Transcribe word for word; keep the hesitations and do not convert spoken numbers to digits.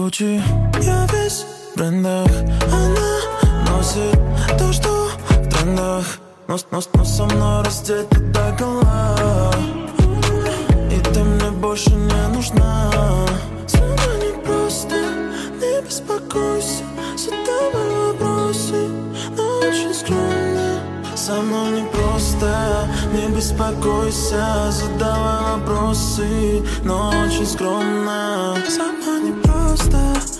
Гуччи. Я весь в брендах, она носит то, что в трендах. Но, но, но со мной раздета догола, и ты мне больше не нужна. Со мной не просто, не беспокойся, задавай вопросы, но очень скромно. Со мной не просто, не беспокойся, задавай вопросы, но очень скромно. Со мной не просто.